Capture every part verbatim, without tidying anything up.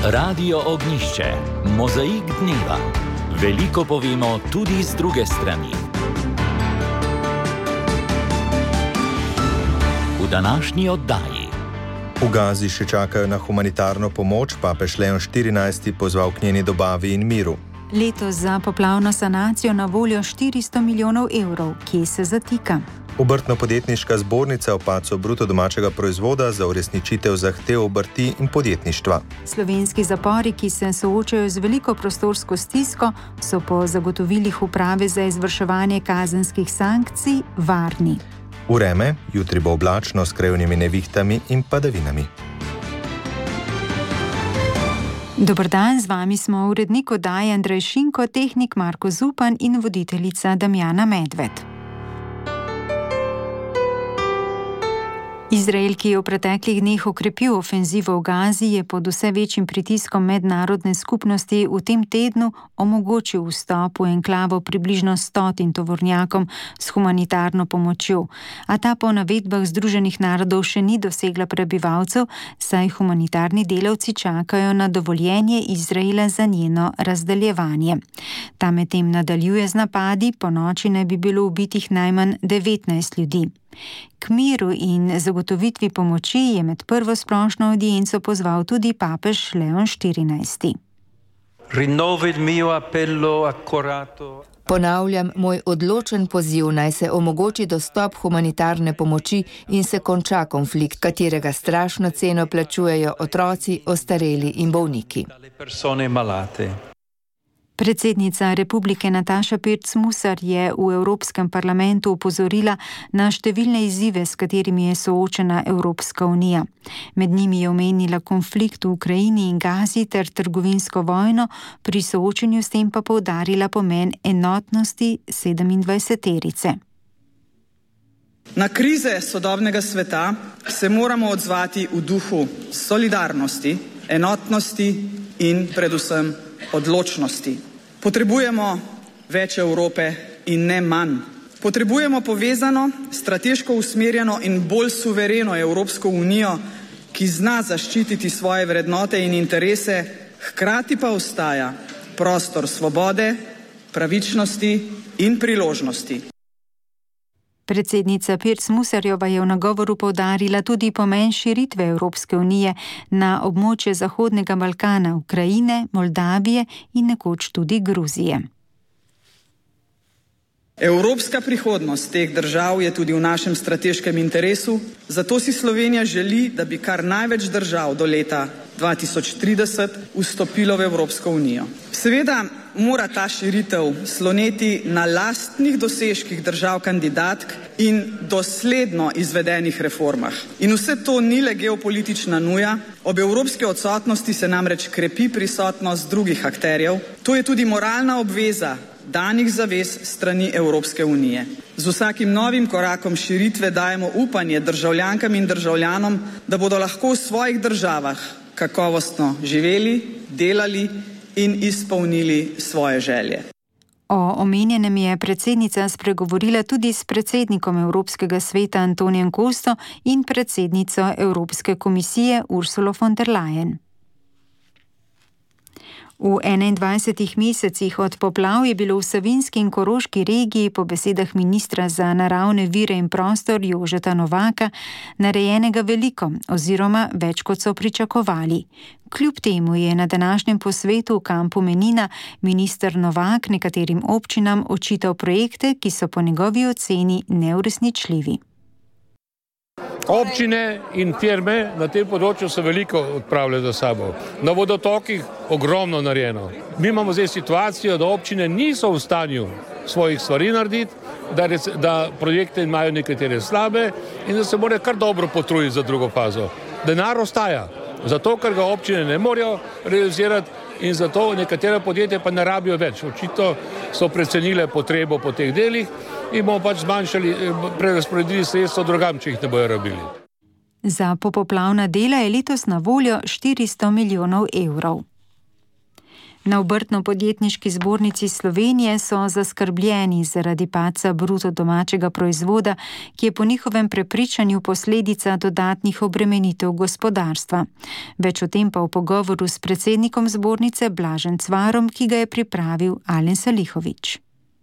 Radio Ognjišče, mozaik dneva. Veliko povemo tudi z druge strani. V današnji oddaji. V Gazi še čakajo na humanitarno pomoč, papež Leon štirinajsti pozval k njeni dobavi in miru. Letos za poplavno sanacijo na voljo štiristo milijonov evrov, kje se zatika. Obrtno-podjetniška zbornica o padcu bruto domačega proizvoda za uresničitev zahtev obrti in podjetništva. Slovenski zapori, ki se soočajo z veliko prostorsko stisko, so po zagotovilih uprave za izvrševanje kazenskih sankcij varni. Vreme, jutri bo oblačno s krajevnimi nevihtami in padavinami. Dober dan, z vami smo urednik oddaje Andrej Šinko, tehnik Marko Zupan in voditeljica Damjana Medved. Izrael, ki je v preteklih dneh okrepil ofenzivo v Gazi, je pod vse večjim pritiskom mednarodne skupnosti v tem tednu omogočil vstop v enklavo približno stotim tovornjakom s humanitarno pomočjo, a ta po navedbah Združenih narodov še ni dosegla prebivalcev, saj humanitarni delavci čakajo na dovoljenje Izraela za njeno razdeljevanje. Ta medtem nadaljuje z napadi, ponoči naj bi bilo ubitih najmanj devetnajst ljudi. K miru in zagotovitvi pomoči je med prvo splošno audienco pozval tudi papež Leon štirinajsti. Ponavljam moj odločen poziv, naj se omogoči dostop humanitarne pomoči in se konča konflikt, katerega strašno ceno plačujejo otroci, ostareli in bolniki. Predsednica Republike Nataša Pirc Musar je v Evropskem parlamentu opozorila na številne izzive, s katerimi je soočena Evropska unija. Med njimi je omenila konflikt v Ukrajini in Gazi ter trgovinsko vojno, pri soočenju s tem pa poudarila pomen enotnosti sedemindvajseterice. Na krize sodobnega sveta se moramo odzvati v duhu solidarnosti, enotnosti in predvsem odločnosti. Potrebujemo več Evrope in ne manj. Potrebujemo povezano, strateško usmerjeno in bolj suvereno Evropsko unijo, ki zna zaščititi svoje vrednote in interese, hkrati pa ostaja prostor svobode, pravičnosti in priložnosti. Predsednica Pirc Musarjeva je v nagovoru poudarila tudi pomen širitve Evropske unije na območje Zahodnega Balkana, Ukrajine, Moldavije in nekoč tudi Gruzije. Evropska prihodnost teh držav je tudi v našem strateškem interesu, zato si Slovenija želi, da bi kar največ držav do leta dva tisoč trideset vstopilo v Evropsko unijo. Seveda mora ta širitev sloneti na lastnih dosežkih držav kandidatk in dosledno izvedenih reformah. In vse to ni le geopolitična nuja, ob evropski odsotnosti se namreč krepi prisotnost drugih akterjev, to je tudi moralna obveza danih zavez strani Evropske unije. Z vsakim novim korakom širitve dajemo upanje državljankam in državljanom, da bodo lahko v svojih državah kakovostno živeli, delali in izpolnili svoje želje. O omenjenem je predsednica spregovorila tudi s predsednikom Evropskega sveta Antonijem Kosto in predsednico Evropske komisije Ursulo von der Leyen. V enaindvajsetih mesecih od poplav je bilo v Savinjski in Koroški regiji po besedah ministra za naravne vire in prostor Jožeta Novaka narejenega veliko oziroma več kot so pričakovali. Kljub temu je na današnjem posvetu v kampu Menina minister Novak nekaterim občinam očital projekte, ki so po njegovi oceni neuresničljivi. Občine in firme na tem področju so veliko odpravile za sabo. Na vodotokih ogromno narejeno. Mi imamo zdaj situacijo, da občine niso v stanju svojih stvari narediti, da, rec, da projekte imajo nekatere slabe in da se morajo kar dobro potruditi za drugo fazo. Denar ostaja, zato ker ga občine ne morejo realizirati in zato nekatera podjetja pa ne rabijo več. Očitno so precenile potrebo po teh delih in bomo pač zmanjšali, prerazporedili sredstva drugam, če jih ne bojo rabili. Za popoplavna dela je letos na voljo štiristo milijonov evrov. Na Obrtno-podjetniški zbornici Slovenije so zaskrbljeni zaradi padca bruto domačega proizvoda, ki je po njihovem prepričanju posledica dodatnih obremenitev gospodarstva. Več o tem pa v pogovoru s predsednikom zbornice Blažem Cvarom, ki ga je pripravil Alen Salihović.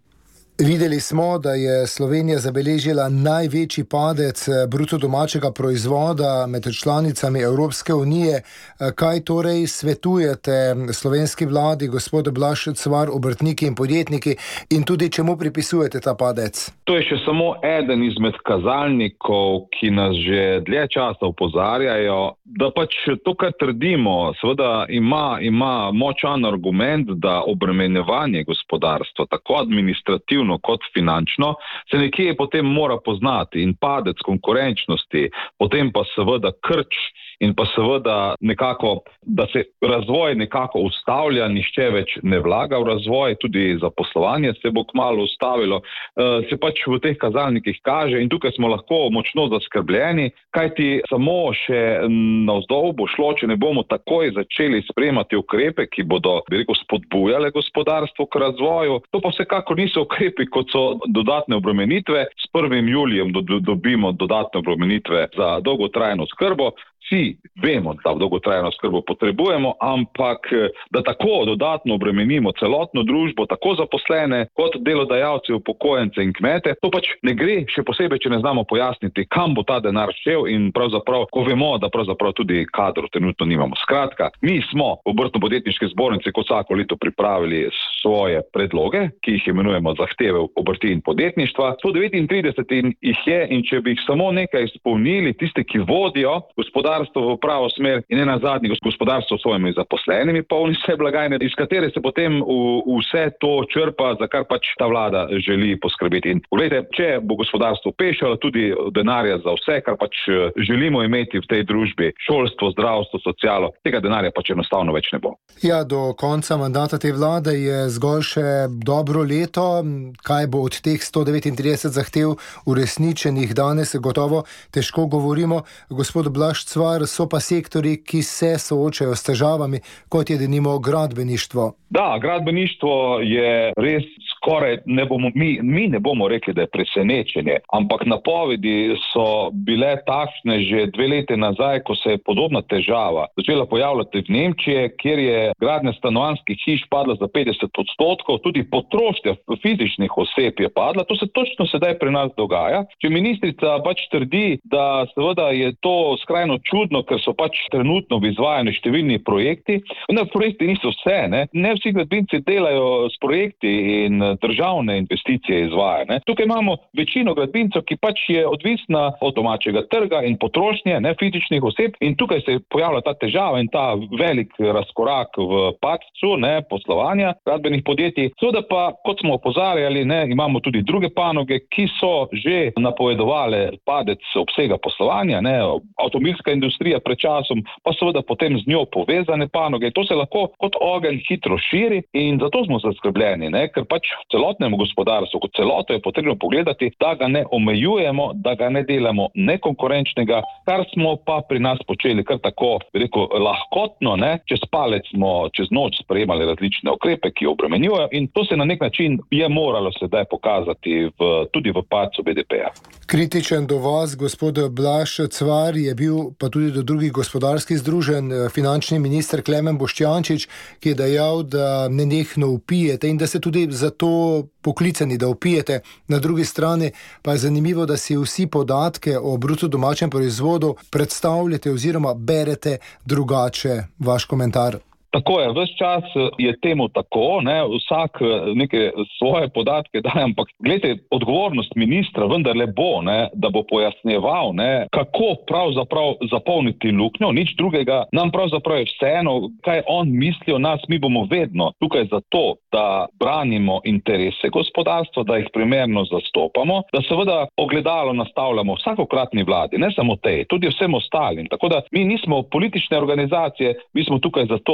Videli smo, da je Slovenija zabeležila največji padec bruto domačega proizvoda med članicami Evropske unije. Kaj torej svetujete slovenski vladi, gospod Blaž Cvar, obrtniki in podjetniki, in tudi čemu pripisujete ta padec? To je še samo eden izmed kazalnikov, ki nas že dlje časa opozarjajo, da pač to, kar trdimo, seveda ima, ima močan argument, da obremenjevanje gospodarstva, tako administrativno kot finančno, se nekje potem mora poznati in padec konkurenčnosti, potem pa seveda krč in pa seveda nekako, da se razvoj nekako ustavlja, nihče več ne vlaga v razvoj, tudi zaposlovanje se bo kmalu ustavilo, se pač v teh kazalnikih kaže in tukaj smo lahko močno zaskrbljeni, kajti samo še navzdol bo šlo, če ne bomo takoj začeli sprejemati ukrepe, ki bodo, bi rekel, spodbujale gospodarstvo k razvoju. To pa vsekakor niso ukrepi, kot so dodatne obremenitve. S prvim julijem do, do, dobimo dodatne obremenitve za dolgotrajno oskrbo. Vsi vemo, da dolgotrajno oskrbo potrebujemo, ampak da tako dodatno obremenimo celotno družbo, tako zaposlene kot delodajalce, upokojence in kmete, to pač ne gre, še posebej, če ne znamo pojasniti, kam bo ta denar šel in pravzaprav, ko vemo, da pravzaprav tudi kadrov trenutno nimamo. Skratka, mi smo v Obrtno-podjetniški zbornici kot vsako leto pripravili svoje predloge, ki jih imenujemo zahteve obrti in podjetništva. sto devetintrideset jih je in če bi jih samo nekaj izpolnili, tisti, ki vodijo gospodarstvo v pravo smer in ne nazadnje gospodarstvo s svojimi zaposlenimi, polni vse blagajne, iz katere se potem v, vse to črpa, za kar pač ta vlada želi poskrbeti. In poglejte, če bo gospodarstvo pešalo tudi denarja za vse, kar pač želimo imeti v tej družbi, šolstvo, zdravstvo, socialo, tega denarja pač enostavno več ne bo. Ja, do konca mandata te vlade je zgolj še dobro leto. Kaj bo od teh sto devetintrideset zahtev uresničenih danes, gotovo težko govorimo. Gospod Blaž Cvar, so pa sektori, ki se soočajo s težavami, kot je denimo gradbeništvo. Da, gradbeništvo je res skoraj, ne bomo, mi, mi ne bomo rekli, da je presenečenje, ampak napovedi so bile takšne že dve leti nazaj, ko se je podobna težava začela pojavljati v Nemčiji, kjer je gradnja stanovanjskih hiš padla za petdeset odstotkov, tudi potrošnja fizičnih oseb je padla. To se točno sedaj pri nas dogaja. Če ministrica pač trdi, da seveda je to skrajno čudno, ker so pač trenutno v izvajanju številni projekti, vendar projekti niso vse, ne. Ne vsi gradbinci delajo s projekti in državne investicije izvaja, ne. Tukaj imamo večino gradbincev, ki pač je odvisna od domačega trga in potrošnje, ne, fizičnih oseb, in tukaj se pojavlja ta težava in ta velik razkorak v padcu, ne, poslovanja gradbenih podjetij. Seveda pa, kot smo opozarjali, ne, imamo tudi druge panoge, ki so že napovedovale padec obsega poslovanja, ne, avtomobilska industrija pred časom, pa seveda potem z njo povezane panoge. To se lahko kot ogenj hitro širi in zato smo zaskrbljeni, ne, ker pač celotnemu gospodarstvu kot celoto je potrebno pogledati, da ga ne omejujemo, da ga ne delamo nekonkurenčnega, kar smo pa pri nas počeli kar tako, bi rekel, lahkotno, ne, čez palec smo čez noč sprejemali različne ukrepe, ki obremenjujejo, in to se na nek način je moralo sedaj pokazati v, tudi v padcu B D P-ja. Kritičen do vas, gospod Blaž Cvar, je bil pa tudi do drugih gospodarskih združenj finančni minister Klemen Boštjančič, ki je dejal, da nenehno vpijete in da ste tudi zato poklicani, da vpijete. Na drugi strani pa je zanimivo, da si vsi podatke o bruto domačem proizvodu predstavljate oziroma berete drugače. Vaš komentar? Tako je, ves čas je temu tako, ne, vsak neke svoje podatke daje, ampak gledajte, odgovornost ministra vendarle bo, ne, da bo pojasnjeval, ne, kako pravzaprav zapolniti luknjo, nič drugega, nam pravzaprav je vseeno, kaj on misli o nas, mi bomo vedno tukaj zato, da branimo interese gospodarstva, da jih primerno zastopamo, da seveda ogledalo nastavljamo vsakokratni vladi, ne samo tej, tudi vsem ostalim, tako da mi nismo politične organizacije, mi smo tukaj zato,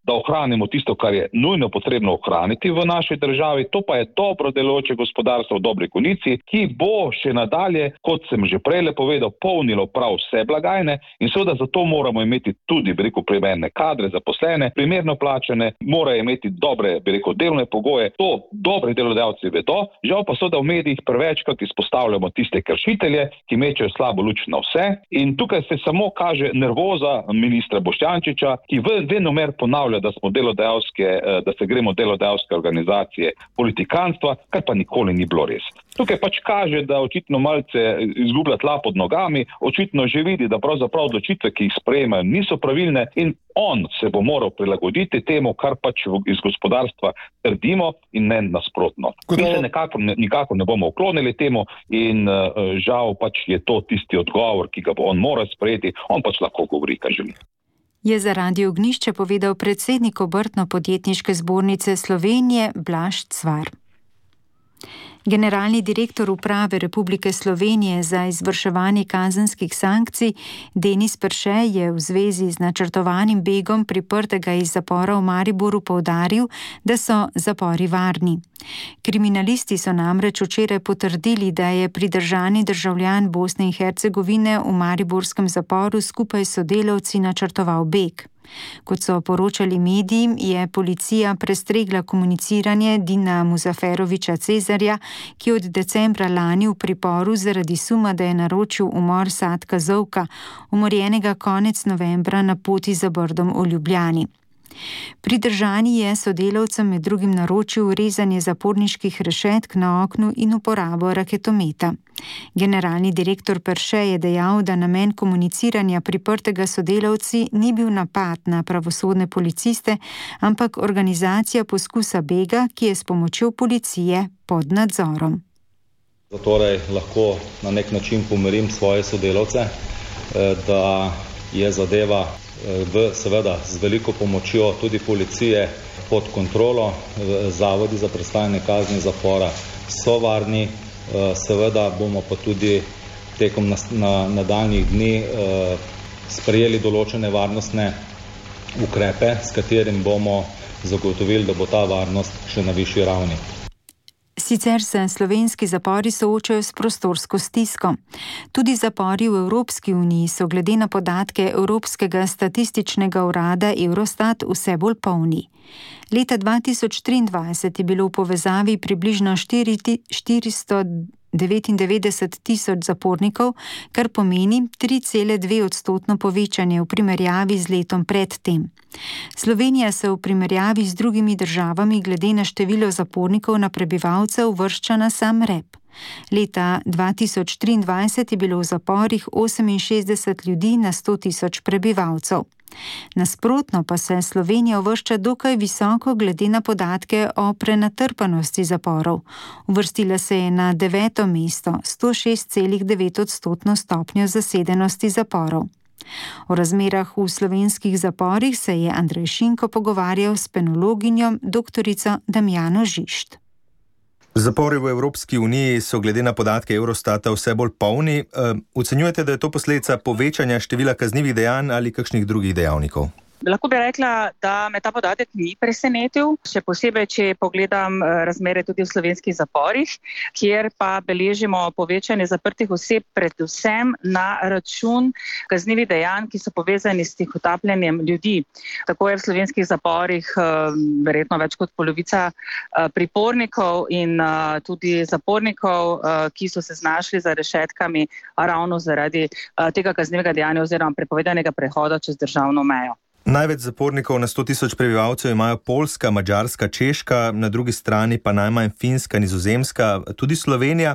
da ohranimo tisto, kar je nujno potrebno ohraniti v naši državi, to pa je dobro delujoče gospodarstvo v dobri kondiciji, ki bo še nadalje, kot sem že prej povedal, polnilo prav vse blagajne in seveda zato moramo imeti tudi, bi rekel, primerne kadre, zaposlene, primerno plačane, morajo imeti dobre, bi rekel, delovne pogoje. To dobri delodajalci vedo, žal pa seveda v medijih prevečkrat izpostavljamo tiste kršitelje, ki mečejo slabo luč na vse in tukaj se samo kaže nervoza ministra Boštjančiča, ki venomer ponavlja, da smo delodajalske, da se gremo delodajalske organizacije politikanstva, kar pa nikoli ni bilo res. Tukaj pač kaže, da očitno malce izgublja tla pod nogami, očitno že vidi, da pravzaprav odločitve, ki jih sprejemajo, niso pravilne in on se bo moral prilagoditi temu, kar pač iz gospodarstva trdimo in ne nasprotno. Mi se nekako, nikako ne bomo uklonili temu in uh, žal pač je to tisti odgovor, ki ga bo on moral sprejeti, on pač lahko govori, kaj želi. Je za Radio Ognjišče povedal predsednik Obrtno-podjetniške zbornice Slovenije Blaž Cvar. Generalni direktor Uprave Republike Slovenije za izvrševanje kazenskih sankcij Denis Perše je v zvezi z načrtovanim begom priprtega iz zapora v Mariboru poudaril, da so zapori varni. Kriminalisti so namreč včeraj potrdili, da je pridržani državljan Bosne in Hercegovine v mariborskem zaporu skupaj s sodelavci načrtoval beg. Kot so poročali mediji, je policija prestregla komuniciranje Dina Muzaferoviča Cezarja, ki je od decembra lani v priporu zaradi suma, da je naročil umor Satka Zovka, umorjenega konec novembra na poti za Brdom v Ljubljani. Pridržani je sodelavcem med drugim naročil rezanje zaporniških rešetk na oknu in uporabo raketometa. Generalni direktor Perše je dejal, da namen komuniciranja priprtega sodelavci ni bil napad na pravosodne policiste, ampak organizacija poskusa bega, ki je s pomočjo policije pod nadzorom. Torej lahko na nek način pomirim svoje sodelavce, da je zadeva v, seveda z veliko pomočjo tudi policije pod kontrolo. Zavodi za prestajanje kazni zapora so varni, seveda bomo pa tudi tekom nadaljnjih dni sprejeli določene varnostne ukrepe, s katerim bomo zagotovili, da bo ta varnost še na višji ravni. Sicer se slovenski zapori soočajo s prostorsko stisko. Tudi zapori v Evropski uniji so glede na podatke Evropskega statističnega urada Eurostat vse bolj polni. Leta dva tisoč triindvajset je bilo v povezavi približno štiristo devetindevetdeset tisoč zapornikov, kar pomeni tri cele dve odstotno povečanje v primerjavi z letom pred tem. Slovenija se v primerjavi z drugimi državami glede na število zapornikov na prebivalca uvršča na sam rep. Leta dva tisoč triindvajset je bilo v zaporih oseminšestdeset ljudi na sto tisoč prebivalcev. Nasprotno pa se Slovenija uvršča dokaj visoko glede na podatke o prenatrpanosti zaporov. Uvrstila se je na deveto mesto, sto šest celih devet odstotno stopnjo zasedenosti zaporov. O razmerah v slovenskih zaporih se je Andrej Šinko pogovarjal s penologinjo doktorico Damjano Žišt. Zapori v Evropski uniji so glede na podatke Eurostata vse bolj polni. Ocenjujete, da je to posledica povečanja števila kaznivih dejanj ali kakšnih drugih dejavnikov? Lahko bi rekla, da me ta podatek ni presenetil, še posebej, če pogledam razmere tudi v slovenskih zaporih, kjer pa beležimo povečanje zaprtih oseb predvsem na račun kaznivih dejanj, ki so povezani s tihotapljenjem ljudi. Tako je v slovenskih zaporih verjetno več kot polovica pripornikov in tudi zapornikov, ki so se znašli za rešetkami ravno zaradi tega kaznivega dejanja oziroma prepovedanega prehoda čez državno mejo. Največ zapornikov na sto tisoč prebivalcev imajo Poljska, Madžarska, Češka, na drugi strani pa najmanj Finska, Nizozemska, tudi Slovenija.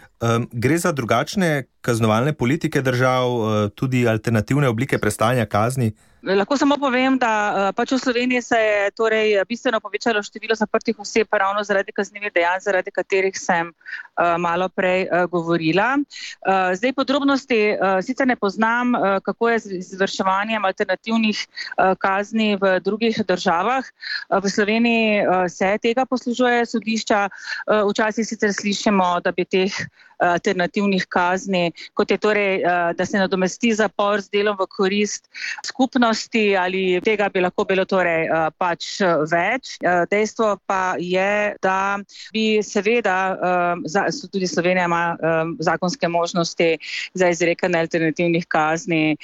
Gre za drugačne kaznovalne politike držav, tudi alternativne oblike prestajanja kazni? Lahko samo povem, da pač v Sloveniji se je torej bistveno povečalo število zaprtih oseb ravno zaradi kaznivih dejanj, zaradi katerih sem malo prej govorila. Zdaj podrobnosti sicer ne poznam, kako je z izvrševanjem alternativnih kazni v drugih državah. V Sloveniji se tega poslužuje sodišča. Včasih sicer slišimo, da bi teh alternativnih kazni, kot je torej, da se nadomesti zapor z delom v korist skupnosti, ali tega bi lahko bilo torej pač več. Dejstvo pa je, da bi seveda, tudi Slovenija ima zakonske možnosti za izrekanje alternativnih kazni,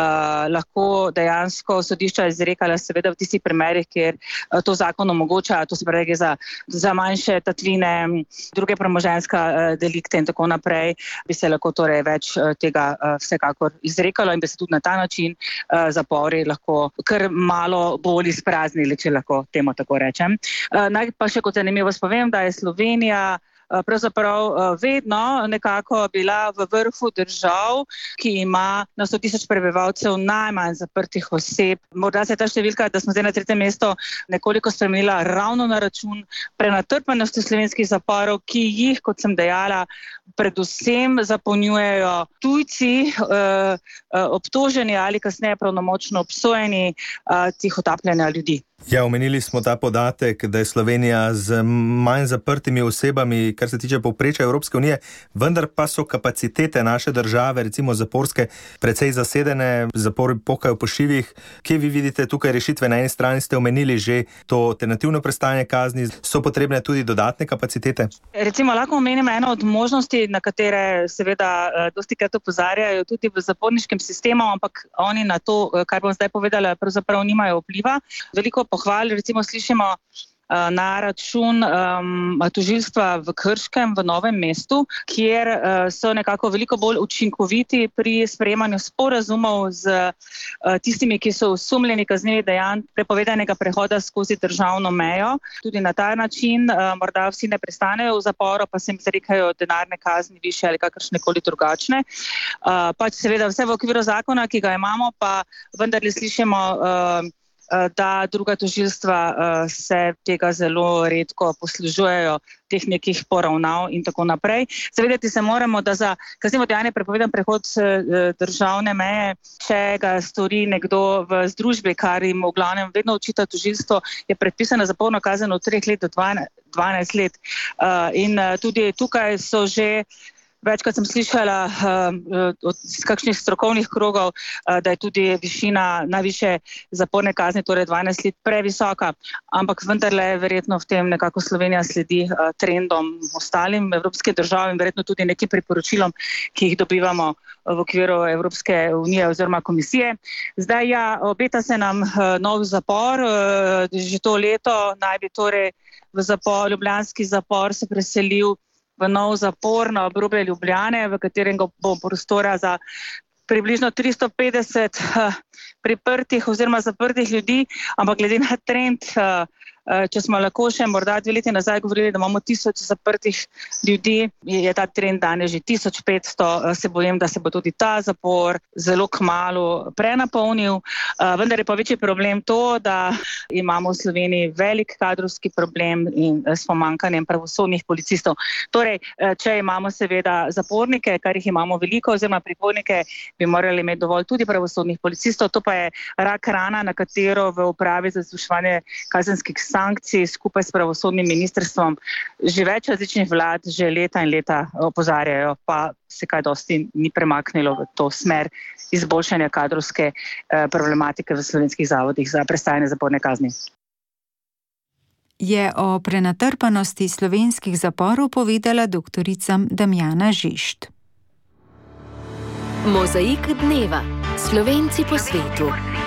lahko dejansko sodišča izrekala seveda v tistih primerih, kjer to zakon omogoča, to se pravi za, za manjše tatvine, druge premoženjska delikte in tako naprej, bi se lahko torej več tega vsekakor izrekalo in bi se tudi na ta način zapori lahko kar malo bolj izpraznili, če lahko temu tako rečem. Naj pa še kot zanimivost povem, da je Slovenija pravzaprav vedno nekako bila v vrhu držav, ki ima na sto tisoč prebivalcev najmanj zaprtih oseb. Morda se je ta številka, da smo zdaj na tretjem mestu, nekoliko spremenila ravno na račun prenatrpanosti slovenskih zaporov, ki jih, kot sem dejala, predvsem zapolnjujejo tujci, eh, obtoženi ali kasneje pravnomočno obsojeni eh, tihotapljanja ljudi. Ja, omenili smo ta podatek, da je Slovenija z manj zaprtimi osebami, kar se tiče povprečja Evropske unije, vendar pa so kapacitete naše države, recimo zaporske, precej zasedene, zapori pokajo po šivih. Kje vi vidite tukaj rešitve? Na eni strani ste omenili že to alternativno prestajanje kazni, so potrebne tudi dodatne kapacitete? Recimo lahko omenim eno od možnosti, na katere seveda dostikrat opozarjajo tudi v zaporniškem sistemu, ampak oni na to, kar bom zdaj povedala, pravzaprav nimajo vpliva. Veliko pohvali, recimo slišimo uh, na račun um, tožilstva v Krškem, v Novem mestu, kjer uh, so nekako veliko bolj učinkoviti pri sprejemanju sporazumov z uh, tistimi, ki so osumljeni kaznivih dejanj prepovedanega prehoda skozi državno mejo. Tudi na ta način uh, morda vsi ne prestanejo v zaporu, pa se jim izrekajo denarne kazni više ali kakršnekoli drugačne. Uh, pač seveda vse v okviru zakona, ki ga imamo, pa vendarle slišimo uh, da druga tožilstva se tega zelo redko poslužujejo, teh nekih poravnav in tako naprej. Zavedati se moramo, da za kaznivo dejanje prepovedan prehod državne meje, če ga stori nekdo v združbi, kar jim v glavnem vedno očita tožilstvo, je predpisana zaporna kazen od treh let do dvanajst let. In tudi tukaj so že večkrat sem slišala uh, od kakšnih strokovnih krogov, uh, da je tudi višina najvišje zaporne kazni, torej dvanajst let, previsoka, ampak vendarle verjetno v tem nekako Slovenija sledi uh, trendom ostalim evropskim državam in verjetno tudi nekim priporočilom, ki jih dobivamo v okviru Evropske unije oziroma komisije. Zdaj ja, obeta se nam uh, nov zapor, uh, že to leto naj bi torej v zapor, ljubljanski zapor se preselil v nov zapor na obrobje Ljubljane, v katerem bo prostora za približno tristo petdeset uh, priprtih oziroma zaprtih ljudi, ampak glede na trend, uh, uh, če smo lahko še morda dve leti nazaj govorili, da imamo tisoč zaprtih ljudi, je ta trend danes že tisoč petsto, uh, se bojim, da se bo tudi ta zapor zelo kmalu prenapolnil. Uh, vendar je pa večji problem to, da imamo v Sloveniji velik kadrovski problem in uh, s pomanjkanjem pravosodnih policistov. Torej, uh, če imamo seveda zapornike, kar jih imamo veliko, oziroma pripornike, bi morali imeti dovolj tudi pravosodnih policistov. To pa je rak rana, na katero v upravi za izvrševanje kazenskih sankcij skupaj s pravosodnim ministrstvom že več različnih vlad že leta in leta opozarjajo, pa se kaj dosti ni premaknilo v to smer izboljšanja kadrovske eh, problematike v slovenskih zavodih za prestajanje zaporne kazni. Je o prenatrpanosti slovenskih zaporov povedala doktorica Damjana Žišt. Mozaik dneva. Slovenci po svetu.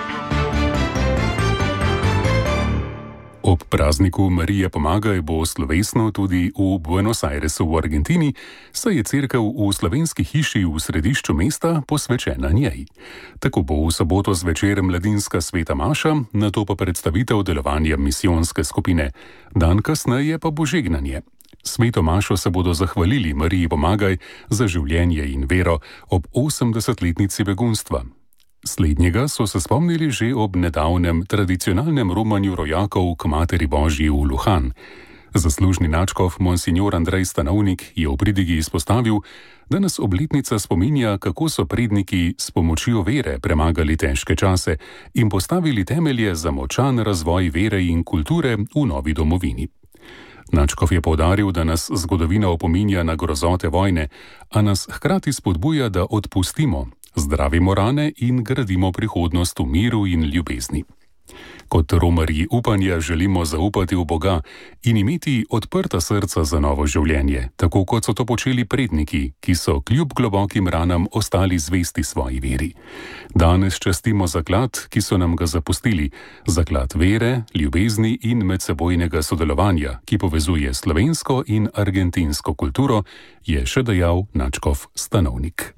Ob prazniku Marije Pomagaj bo slovesno tudi v Buenos Airesu v Argentini, saj je cerkev v slovenski hiši v središču mesta posvečena njej. Tako bo v soboto zvečer mladinska sveta maša, nato pa predstavitev delovanja misijonske skupine. Dan kasneje pa bo žegnanje. Sveto mašo se bodo zahvalili Mariji Pomagaj za življenje in vero ob osemdesetletnici begunstva. Slednjega so se spomnili že ob nedavnem tradicionalnem romanju rojakov k Materi Božji v Luhan. Zaslužni nadškof monsignor Andrej Stanovnik je v pridigi izpostavil, da nas obletnica spominja, kako so predniki s pomočjo vere premagali težke čase in postavili temelje za močan razvoj vere in kulture v novi domovini. Načkov je poudaril, da nas zgodovina opominja na grozote vojne, a nas hkrati spodbuja, da odpustimo, zdravimo rane in gradimo prihodnost v miru in ljubezni. Kot romarji upanja želimo zaupati v Boga in imeti odprta srca za novo življenje, tako kot so to počeli predniki, ki so kljub globokim ranam ostali zvesti svoji veri. Danes častimo zaklad, ki so nam ga zapustili, zaklad vere, ljubezni in medsebojnega sodelovanja, ki povezuje slovensko in argentinsko kulturo, je še dejal Načkov stanovnik.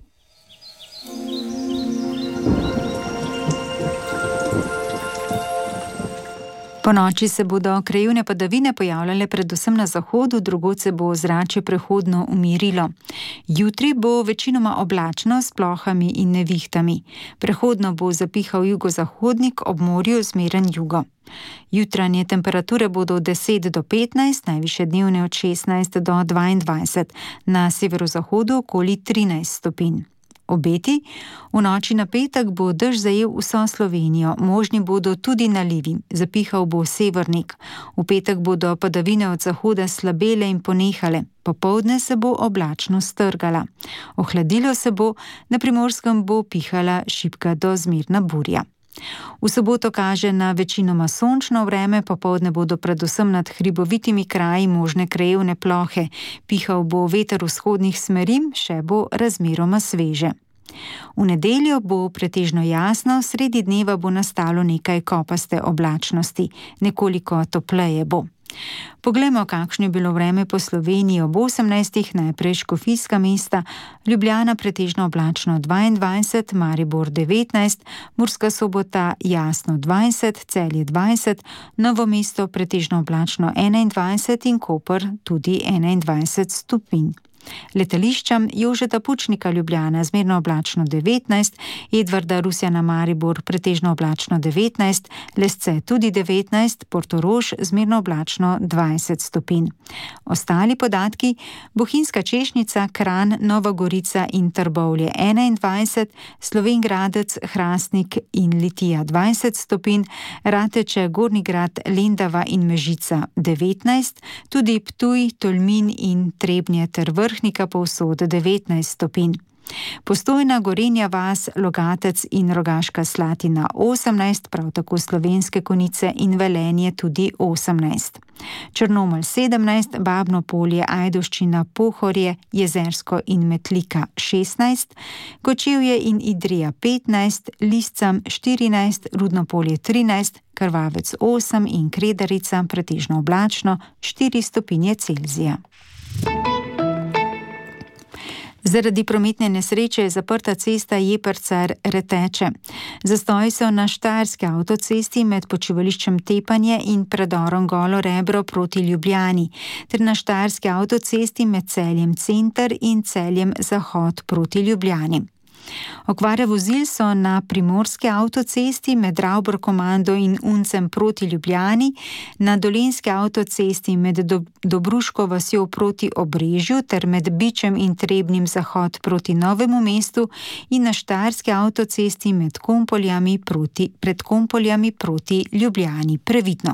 Po noči se bodo krajevne padavine pojavljale predvsem na zahodu, drugod se bo ozračje prehodno umirilo. Jutri bo večinoma oblačno s plohami in nevihtami. Prehodno bo zapihal jugozahodnik, ob morju zmeren jugo. Jutranje temperature bodo od deset do petnajst, najvišje dnevne od šestnajst do dvaindvajset, na severozahodu okoli trinajst stopinj. Obeti. V noči na petek bo dež zajel vso Slovenijo, možni bodo tudi nalivi, zapihal bo severnik. V petek bodo padavine od zahoda slabele in ponehale, popoldne se bo oblačno strgala. Ohladilo se bo, na Primorskem bo pihala šibka do zmerna burja. V soboto kaže na večinoma sončno vreme, popoldne bodo predvsem nad hribovitimi kraji možne krajevne plohe. Pihal bo veter vzhodnih smeri, še bo razmeroma sveže. V nedeljo bo pretežno jasno, sredi dneva bo nastalo nekaj kopaste oblačnosti, nekoliko topleje bo. Poglejmo, kakšno je bilo vreme po Sloveniji ob osemnajstih, najprej Škofijska mesta, Ljubljana pretežno oblačno dvaindvajset, Maribor devetnajst, Murska Sobota jasno dvajset, Celje dvajset, Novo mesto pretežno oblačno enaindvajset in Koper tudi enaindvajset stopinj. Letališča Jožeta Pučnika Ljubljana zmerno oblačno devetnajst, Edvarda Rusjana Maribor pretežno oblačno devetnajst, Lesce tudi devetnajst, Portorož zmerno oblačno dvajset stopinj. Ostali podatki: Bohinjska Češnica, Kranj, Nova Gorica in Trbovlje enaindvajset, Slovenj Gradec, Hrastnik in Litija dvajset stopinj, Rateče, Gornji Grad, Lendava in Mežica devetnajst, tudi Ptuj, Tolmin in Trebnje ter Vrhnika povsod devetnajst stopinj. Postojna, Gorenja vas, Logatec in Rogaška Slatina osemnajst, prav tako Slovenske Konjice in Velenje tudi osemnajst. Črnomelj sedemnajst, Babno Polje, Ajdovščina, Pohorje, Jezersko in Metlika šestnajst, Kočevje in Idrija petnajst, Liscam štirinajst, Rudno Polje trinajst, Krvavec osem in Kredarica pretežno oblačno štiri stopinje Celzija. Zaradi prometne nesreče je zaprta cesta Jeprcar-Reteče. Zastoji so na štajerski avtocesti med počivališčem Tepanje in predorom Golo Rebro proti Ljubljani, ter na štajerski avtocesti med Celjem Center in Celjem Zahod proti Ljubljani. Okvare vozil so na primorski avtocesti med Ravbor-Komando in Uncem proti Ljubljani, na dolenjski avtocesti med Dobruško vasjo proti Obrežju ter med Bičem in Trebnim Zahod proti Novemu mestu in na štajerski avtocesti med Kompoljami proti, pred Kompoljami proti Ljubljani. Previdno.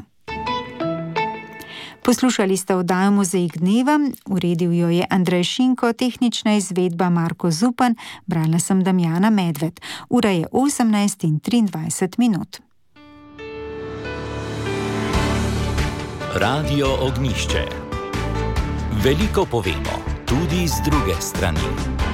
Poslušali ste oddajo Mozaik dneva, uredil jo je Andrej Šinko, tehnična izvedba Marko Zupan, brala sem Damjana Medved. Ura je osemnajst in triindvajset minut. Radio Ognjišče. Veliko povemo, tudi z druge strani.